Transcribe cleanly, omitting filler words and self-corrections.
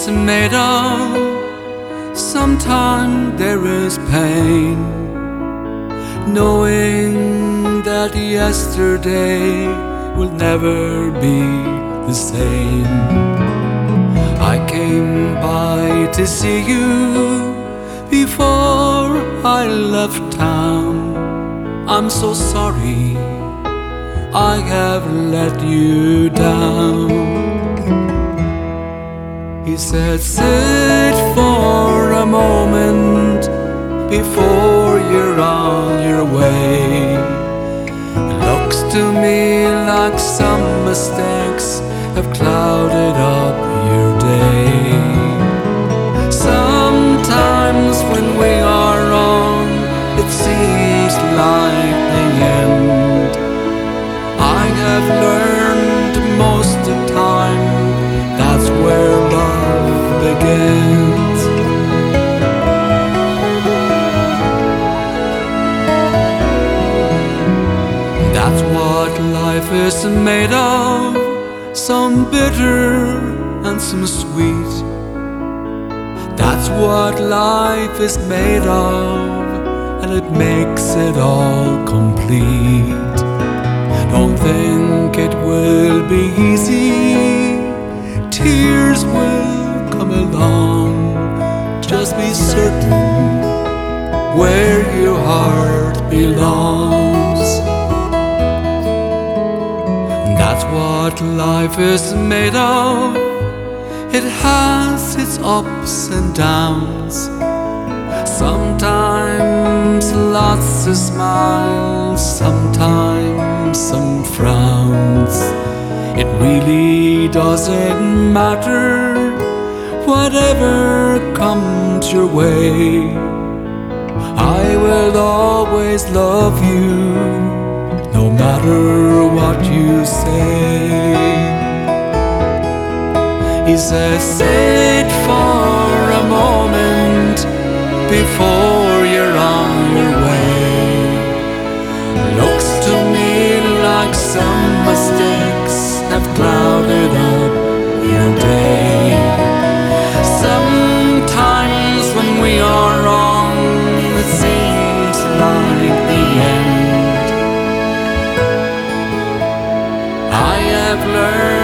is made of. Sometimes there is pain, knowing that yesterday will never be the same. I came by to see you before I left town. I'm so sorry I have let you down. He said, sit for a moment before you're on your way. Looks to me like some mistakes have clouded up your day. Sometimes when we are wrong, it seems like the end. I have learned most of the time that's where love begins. That's what life is made of, some bitter and some sweet. That's what life is made of, and it makes it all complete. Don't think it will be easy, tears will come along. Just be certain where your heart belongs. That's what life is made of. It has its ups and downs. Sometimes lots of smiles, sometimes some frowns. It really doesn't matter, whatever comes your way. I will always love you, no matter what you say. He says, sit for a moment before you're on your way. Looks to me like some mistakes have clouded up your day. Sometimes when we are wrong, it seems like the end. I have learned